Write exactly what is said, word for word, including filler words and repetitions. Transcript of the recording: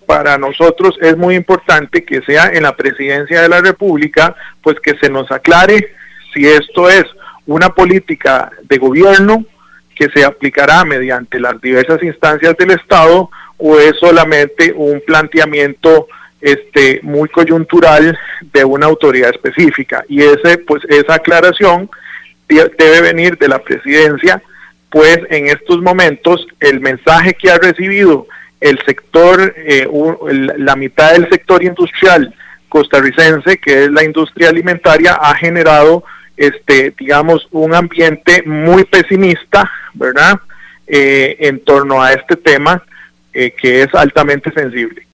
para nosotros es muy importante que sea en la Presidencia de la República, pues que se nos aclare si esto es una política de gobierno que se aplicará mediante las diversas instancias del Estado o es solamente un planteamiento este muy coyuntural de una autoridad específica. Y ese pues esa aclaración debe venir de la Presidencia, pues en estos momentos el mensaje que ha recibido el sector, eh, la mitad del sector industrial costarricense, que es la industria alimentaria, ha generado este digamos un ambiente muy pesimista, ¿verdad? Eh, en torno a este tema eh, que es altamente sensible.